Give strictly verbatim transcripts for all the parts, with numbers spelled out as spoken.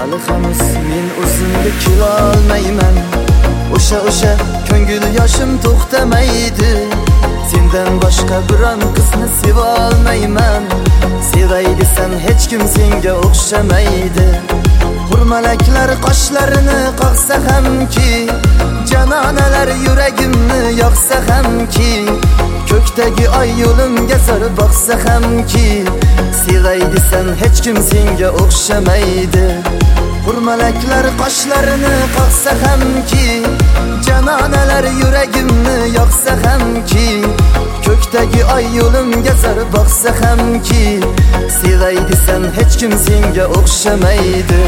hali hanuz men o'zimga kelolmayman. O'sha o'sha ko'ngil yoshim to'xtamaydi. Sendan boshqa biron qizni seva olmayman. Sevay desam hech kim senga o'xshamaydi. Hurmalaklar qoshlarini qoqsa hamki, janonalar yuragimni yoqsa hamki, ko'kdagi oy yo'limga zor boqsa hamki, sevay desam hech kim senga o'xshamaydi. Hurmalaklar qoshlarini qoqsa hamki, janonalar yuragimni yoqsa hamki, ko'kdagi oy yo'limga zor boqsa hamki, sevay desam hech kim senga o'xshamaydi.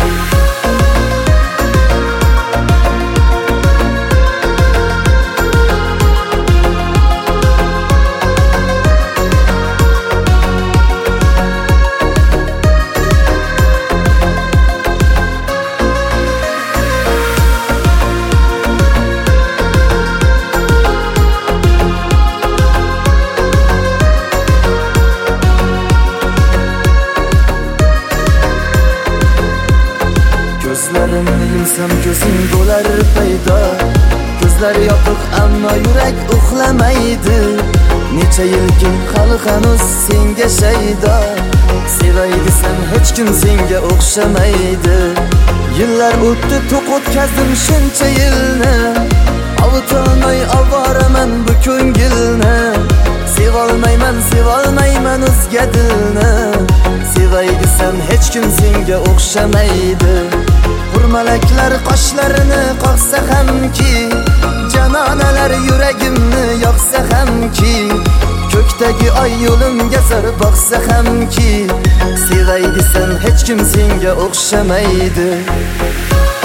Gözlerimni yumsam gözing bo'lar paydo. Ko'zlar yopiq ammo yurak uxlamaydi. Necha yilki hali hanuz senga shaydo. Sevay desam hech kim senga o'xshamaydi. Yillar o'tdi, to'q o'tkazdim shuncha yilni. Avutolmay ovoraman bu ko'ngilni. Sevolmayman, sevolmayman o'zga dilni. Sevay desam hech kim senga o'xshamaydi. Hurmalaklar qoshlarini qoqsa hamki, janonalar yuragimni yoqsa hamki, ko'kdagi oy yo'limga zor boqsa hamki, sevay desam hech kim senga o'xshamaydi.